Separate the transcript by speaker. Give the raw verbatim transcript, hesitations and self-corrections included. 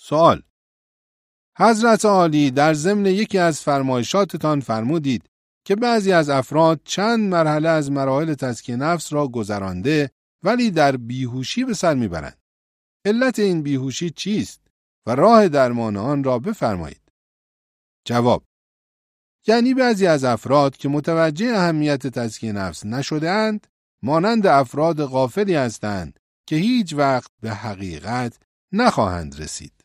Speaker 1: سوال: حضرت عالی در ضمن یکی از فرمایشاتتان فرمودید که بعضی از افراد چند مرحله از مراحل تزکیه نفس را گذرانده ولی در بیهوشی به سر میبرند. علت این بیهوشی چیست و راه درمان آن را بفرمایید. جواب: یعنی بعضی از افراد که متوجه اهمیت تزکیه نفس نشده اند، مانند افراد غافلی هستند که هیچ وقت به حقیقت نخواهند رسید.